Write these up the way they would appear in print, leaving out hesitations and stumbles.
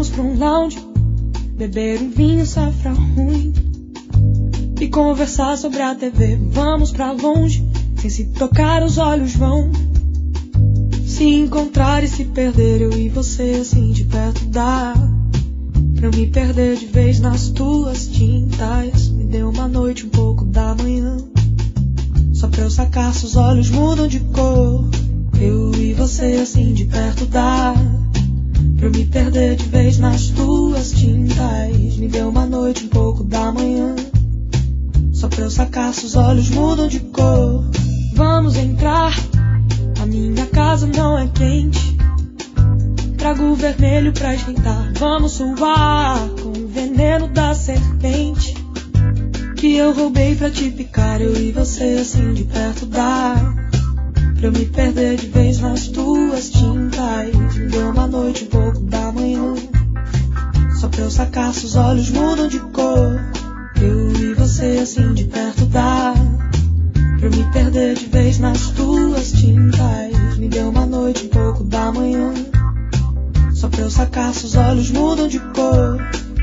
Vamos pra um lounge, beber um vinho safra ruim e conversar sobre a TV. Vamos pra longe, sem se tocar os olhos vão se encontrar e se perder. Eu e você assim de perto dá pra eu me perder de vez nas tuas tintas. Me dê uma noite, um pouco da manhã, só pra eu sacar se os olhos mudam de cor. Eu e você assim de perto dá pra eu me perder de vez nas tuas tintas. Me dê uma noite, um pouco da manhã, só pra eu sacar se os olhos mudam de cor. Vamos entrar, a minha casa não é quente, trago o vermelho pra esquentar. Vamos suar com o veneno da serpente que eu roubei pra te picar. Eu e você assim de perto dá pra eu me perder de vez nas tuas tintas. Me deu uma noite, um pouco da manhã, só pra eu sacar se os olhos mudam de cor. Eu e você assim de perto dá pra eu me perder de vez nas tuas tintas. Me deu uma noite, um pouco da manhã, só pra eu sacar se os olhos mudam de cor.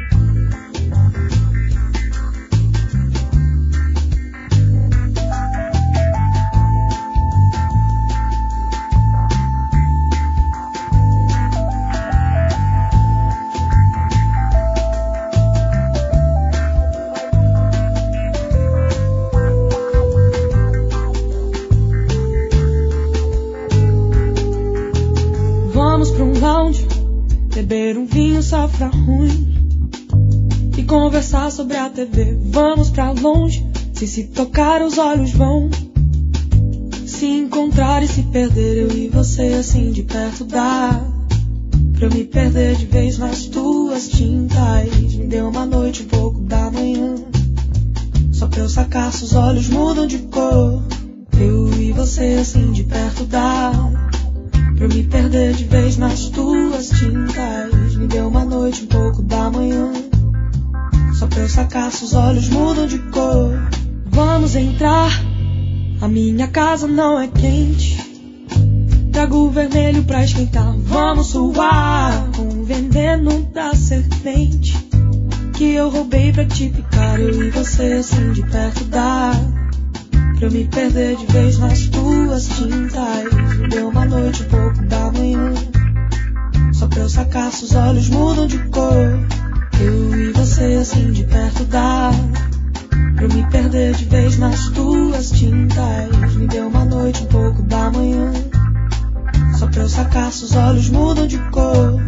Vamos pra um lounge, beber um vinho safra ruim e conversar sobre a TV. Vamos pra longe, se tocar os olhos vão se encontrar e se perder. Eu e você assim de perto dá pra eu me perder de vez nas tuas tintas. Me dê uma noite, um pouco da manhã, só pra eu sacar se os olhos mudam de cor. Eu e você assim de perto dá pra eu me perder de vez nas tuas tintas. Me dê uma noite, um pouco da manhã, só pra eu sacar se os olhos mudam de cor. Vamos entrar, a minha casa não é quente, trago o vermelho pra esquentar. Vamos suar com o veneno da serpente que eu roubei pra te picar. Eu e você assim de perto dá pra eu me perder de vez nas tuas tintas. Me deu uma noite, um pouco da manhã, só pra eu sacar se os olhos mudam de cor. Eu e você assim de perto dá pra eu me perder de vez nas tuas tintas. Me deu uma noite, um pouco da manhã, só pra eu sacar se os olhos mudam de cor.